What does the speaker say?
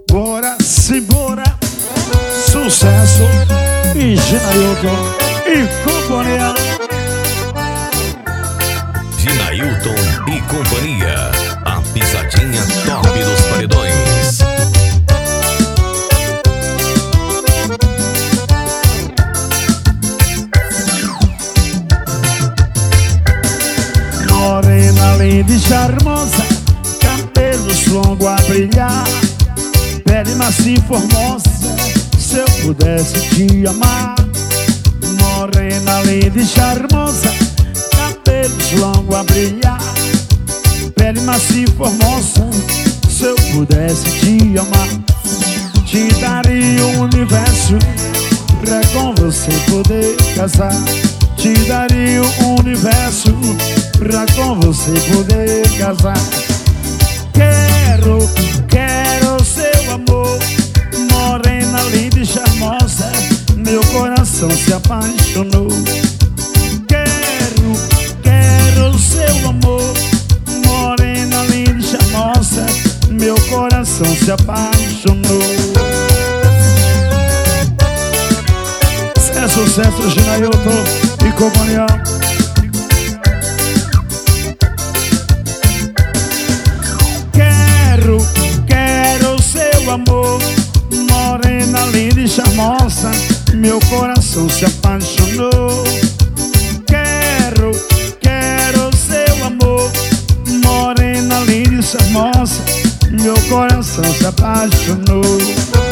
Bora, simbora, sucesso e Ginailton e companhia. Ginailton e companhia, a pisadinha top dos paredões. Morena, linda e charmosa, cabelos longos a brilhar, pele macia e formosa, se eu pudesse te amar. Morena, linda e charmosa, cabelos longos a brilhar, pele macia e formosa, se eu pudesse te amar. Te daria o universo pra com você poder casar. Te daria o universo pra com você poder casar. Quero seu amor, morena, linda e charmosa, meu coração se apaixonou. Quero seu amor, morena, linda e charmosa, meu coração se apaixonou. É sucesso, Ginailton e companhia. Quero seu amor, morena, linda e charmosa, meu coração se apaixonou. Quero seu amor, morena, linda e charmosa, meu coração se apaixonou.